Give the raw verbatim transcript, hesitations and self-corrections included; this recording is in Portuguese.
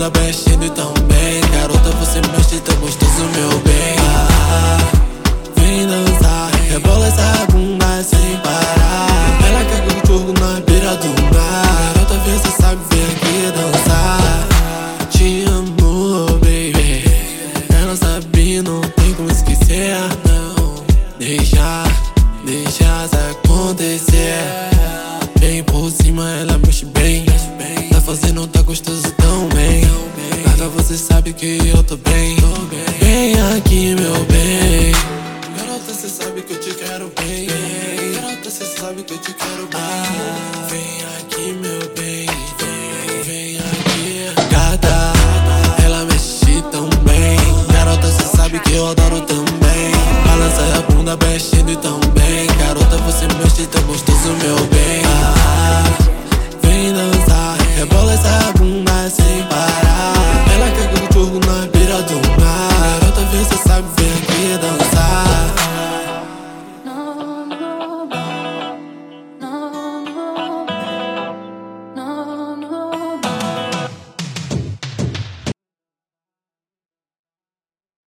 bunda mexendo e tão bem. Garota, você mexe tão gostoso, meu bem. Ah, vem dançar, rebola essa bunda sem parar. Ela quer que eu jogo na beira do mar. Garota, vê, cê sabe, vem aqui dançar. Te amo, baby. Ela sabe, não tem como esquecer. Não, deixa, deixa isso acontecer. Vem por cima, ela mexe bem. Tá fazendo, tá gostoso tão bem. Larga, você sabe que eu tô bem. Vem aqui, meu bem. Garota, cê sabe que eu te quero bem. Garota, cê sabe que eu te quero bem. Ah, vem aqui, meu bem. Vem, vem aqui. Gata, ela mexe tão bem. Garota, cê sabe que eu adoro também. Balança a bunda mexendo e tão